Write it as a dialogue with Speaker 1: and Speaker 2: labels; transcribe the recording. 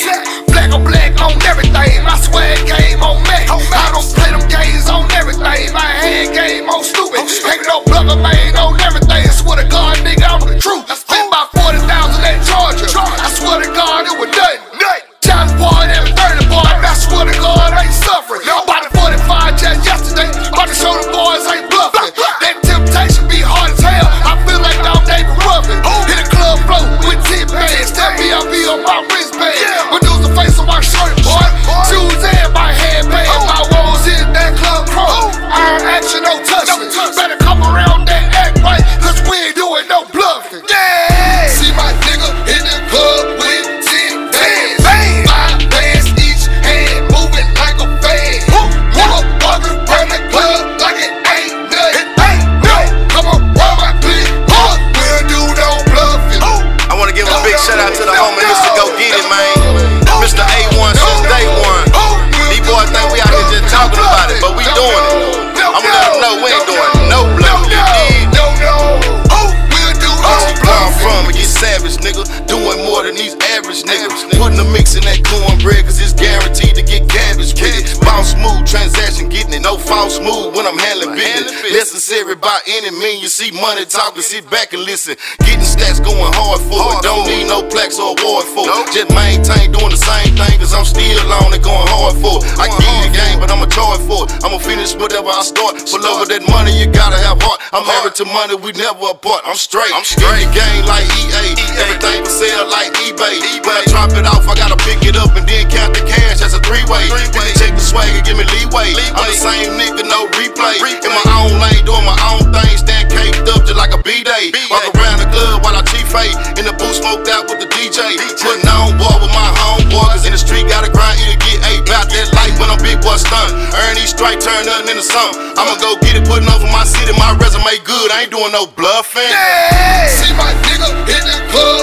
Speaker 1: Black on black on everything. My swag game on Mac. I don't play them games on everything. My hand game on stupid. Ain't no brother made on everything. I swear to God, nigga, I'm the truth. Spent about 40,000 that Georgia. I swear to God, it was nothing. Challenge boy, every 30 boy. I swear to God, I ain't suffering. About the 45 just yesterday. About to show the boys ain't bluffing. That temptation be hard as hell. I feel like I'm David Ruffin. Hit a club float with 10 bands. Tell me I'll be on my wristband. Reduce the face on my shirt, boy. Shoes and my headband. My walls in that club crow. Iron action, no touching. Better come around that act right, cause we ain't doing no bluffing. Yeah! See my nigga in the club with 10 bands. 5 bands each hand, moving like a fan. Nigga walking around the club like it ain't nothing. Come on, roll my clip. We'll do no bluffing.
Speaker 2: I wanna give a big shout out to the homie Mr. Go Get It, man. Mr. A1 since day one. These boys think we out here just talking about it, but we doing it. I'ma let them know we ain't doing no bluffing. Where I'm from, we get savage, nigga. Doing more than these average niggas. Putting a mix in that cornbread, cause it's guaranteed to get cabbage with it. Bounce smooth, transaction getting it. No false move when I'm handling business. Necessary by any means. You see money talking, sit back and listen. Getting stats going hard for it. Don't need no plaques or award for it. Just maintain doing the same thing, cause I'm still on it going hard for it. I give you the game, but I'ma charge for it. I'ma finish whatever I start. For love of that money, you gotta have heart. I'm married to money, we never apart. I'm straight. In the game like EA. Everything for sale like eBay. When I drop it off, I gotta pick it up and then count the cash. That's a three-way. Then check the swag and give me leeway. I'm the same nigga, no replay. In my own lane, doing my own thing. Stand caked up just like a B-Day. Walk around the club while I T-fade. In the booth, smoked out with the DJ. Putting on boy with my homeboy. Cause in the street, gotta grind you to get eight. Bout that life when I'm big boy stunt. Earn these stripes, turn nothing into something. I'ma go get it, putting on for my city. My resume good, I ain't doing no bluffing.
Speaker 1: See my nigga in the club.